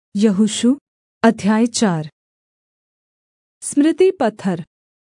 यहोशू अध्याय 4। स्मृति पत्थर।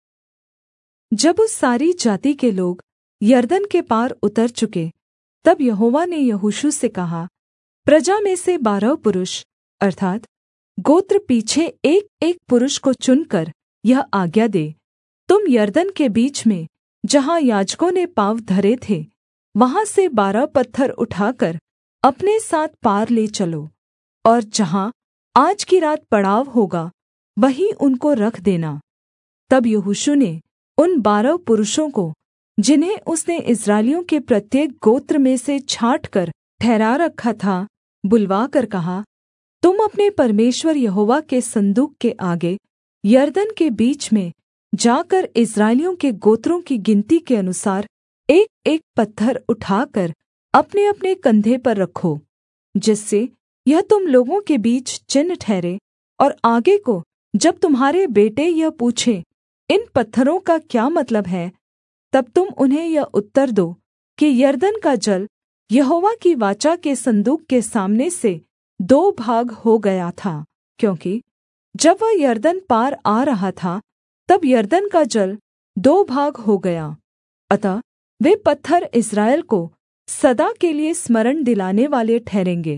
जब उस सारी जाति के लोग यरदन के पार उतर चुके, तब यहोवा ने यहोशू से कहा, प्रजा में से 12 पुरुष अर्थात् गोत्र पीछे एक पुरुष को चुनकर यह आज्ञा दे, तुम यरदन के बीच में जहाँ याजकों ने पाँव धरे थे, वहाँ से 12 पत्थर उठाकर अपने साथ पार ले चलो, और जहाँ आज की रात पड़ाव होगा वहीं उनको रख देना। तब यहोशू ने उन 12 पुरुषों को, जिन्हें उसने इस्राएलियों के प्रत्येक गोत्र में से छाँटकर ठहरा रखा था, बुलवाकर कहा, तुम अपने परमेश्वर यहोवा के सन्दूक के आगे यरदन के बीच में जाकर इस्राएलियों के गोत्रों की गिनती के अनुसार एक पत्थर उठाकर अपने-अपने कंधे पर रखो, जिससे यह तुम लोगों के बीच चिन्ह ठहरे। और आगे को जब तुम्हारे बेटे यह पूछें, इन पत्थरों का क्या मतलब है, तब तुम उन्हें यह उत्तर दो कि यरदन का जल यहोवा की वाचा के सन्दूक के सामने से 2 भाग हो गया था, क्योंकि जब वह यरदन पार आ रहा था, तब यरदन का जल 2 भाग हो गया। अतः वे पत्थर इस्राएल को सदा के लिए स्मरण दिलाने वाले ठहरेंगे।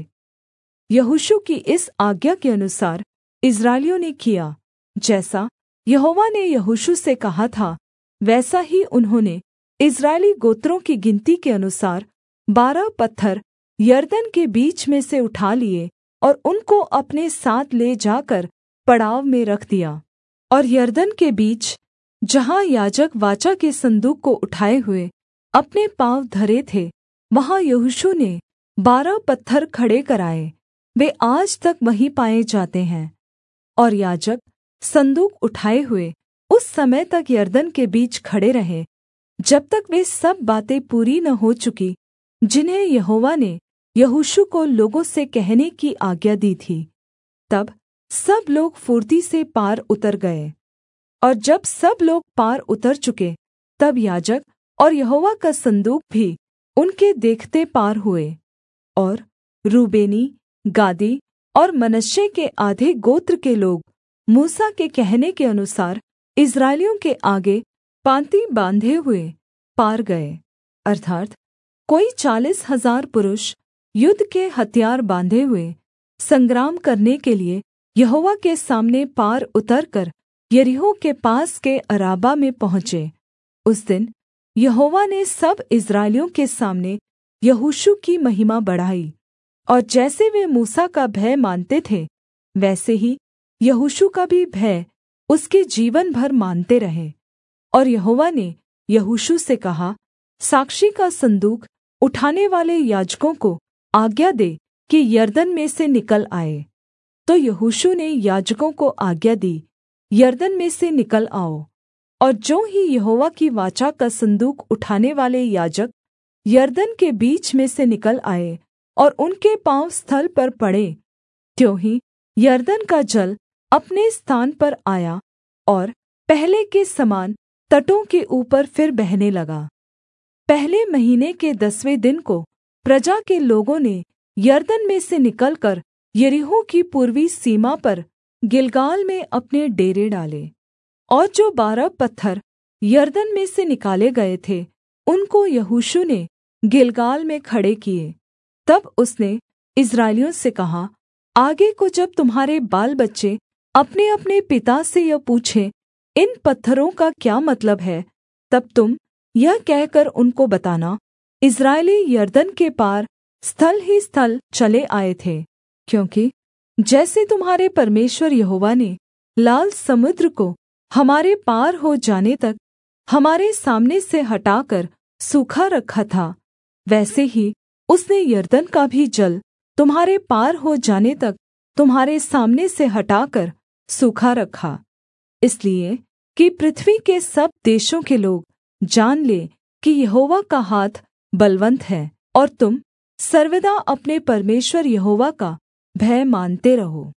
यहोशू की इस आज्ञा के अनुसार इस्राएलियों ने किया, जैसा यहोवा ने यहोशू से कहा था, वैसा ही उन्होंने इस्राएली गोत्रों की गिनती के अनुसार 12 पत्थर यरदन के बीच में से उठा लिए और उनको अपने साथ ले जाकर पड़ाव में रख दिया। और यरदन के बीच जहाँ याजक वाचा के सन्दूक को उठाए हुए अपने पाँव धरे थे, वहाँ यहोशू ने 12 पत्थर खड़े कराए, वे आज तक वहीं पाए जाते हैं। और याजक सन्दूक उठाए हुए उस समय तक यरदन के बीच खड़े रहे, जब तक वे सब बातें पूरी न हो चुकी जिन्हें यहोवा ने यहोशू को लोगों से कहने की आज्ञा दी थी। तब सब लोग फुर्ती से पार उतर गए। और जब सब लोग पार उतर चुके, तब याजक और यहोवा का सन्दूक भी उनके देखते पार हुए। और रूबेनी, गादी और मनश्शे के आधे गोत्र के लोग मूसा के कहने के अनुसार इस्राएलियों के आगे पाँति बाँधे हुए पार गए, अर्थात् कोई 40,000 पुरुष युद्ध के हथियार बाँधे हुए संग्राम करने के लिए यहोवा के सामने पार उतरकर यरीहो के पास के अराबा में पहुँचे। उस दिन यहोवा ने सब इस्राएलियों के सामने यहोशू की महिमा बढ़ाई, और जैसे वे मूसा का भय मानते थे, वैसे ही यहोशू का भी भय उसके जीवन भर मानते रहे। और यहोवा ने यहोशू से कहा, साक्षी का सन्दूक उठाने वाले याजकों को आज्ञा दे कि यरदन में से निकल आए। तो यहोशू ने याजकों को आज्ञा दी, यरदन में से निकल आओ। और ज्यों ही यहोवा की वाचा का सन्दूक उठाने वाले याजक यरदन के बीच में से निकल आए और उनके पाँव स्थल पर पड़े, त्यों ही यरदन का जल अपने स्थान पर आया और पहले के समान तटों के ऊपर फिर बहने लगा। पहले महीने के 10वें दिन को प्रजा के लोगों ने यरदन में से निकलकर यरीहो की पूर्वी सीमा पर गिलगाल में अपने डेरे डाले। और जो 12 पत्थर यरदन में से निकाले गए थे, उनको यहोशू ने गिलगाल में खड़े किए। तब उसने इस्राएलियों से कहा, आगे को जब तुम्हारे बाल बच्चे अपने-अपने पिता से यह पूछें, इन पत्थरों का क्या मतलब है, तब तुम यह कहकर उनको बताना, इस्राएली यरदन के पार स्थल ही स्थल चले आए थे, क्योंकि जैसे तुम्हारे परमेश्वर यहोवा ने लाल समुद्र को हमारे पार हो जाने तक हमारे सामने से हटाकर सूखा रखा था, वैसे ही उसने यरदन का भी जल तुम्हारे पार हो जाने तक तुम्हारे सामने से हटाकर सूखा रखा, इसलिए कि पृथ्वी के सब देशों के लोग जान लें कि यहोवा का हाथ बलवन्त है, और तुम सर्वदा अपने परमेश्वर यहोवा का भय मानते रहो।